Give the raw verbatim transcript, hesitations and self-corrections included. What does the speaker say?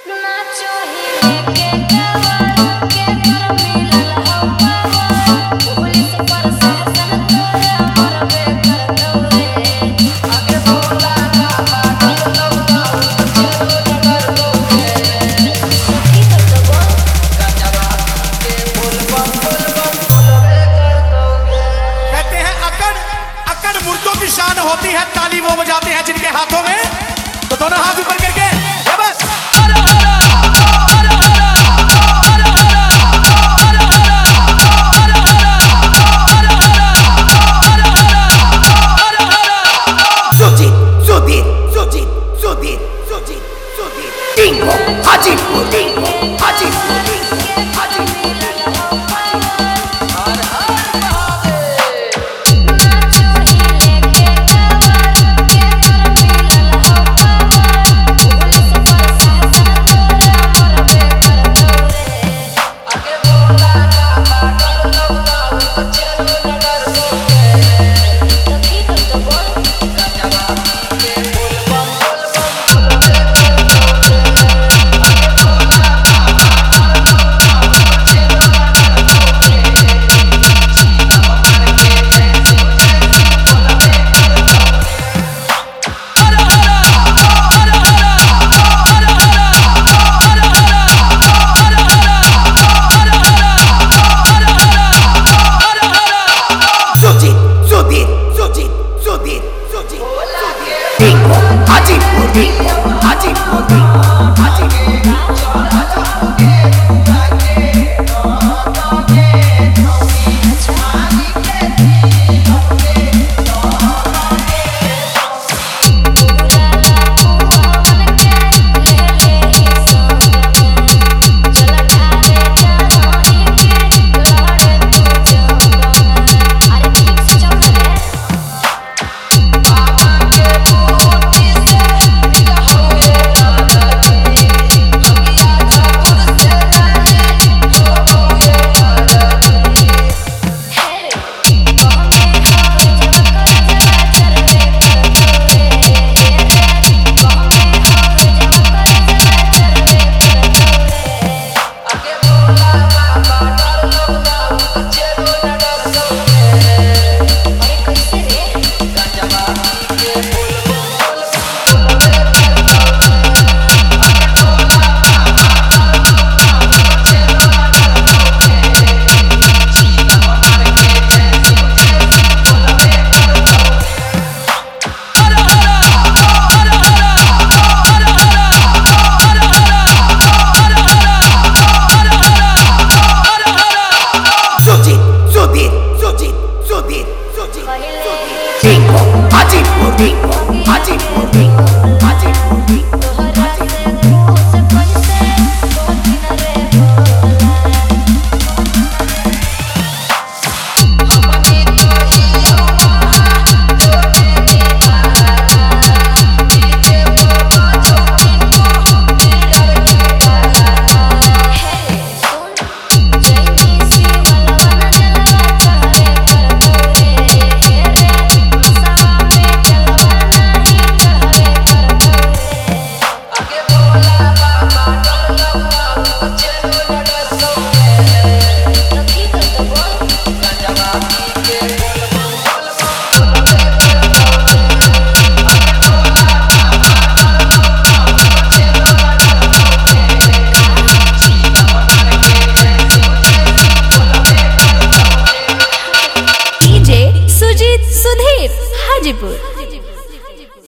शान होती है ताली वो बजाते हैं जिनके हाथों में, तो दोनों हाथ ऊपर करके बस Sujit, Sudit, Sujit, Sudit, Sujit, Sudit. Bingo, Hajipur, Bingo, Hajipur, Bingo, Hajipur. Bingo, Hajipur, Bingo, Hajipur, Bingo, Hajipur, Bingo, Hajipur, Bingo, Hajipur, Bingo, Hajipur, Bingo. Sujit Sudhir Hajipur.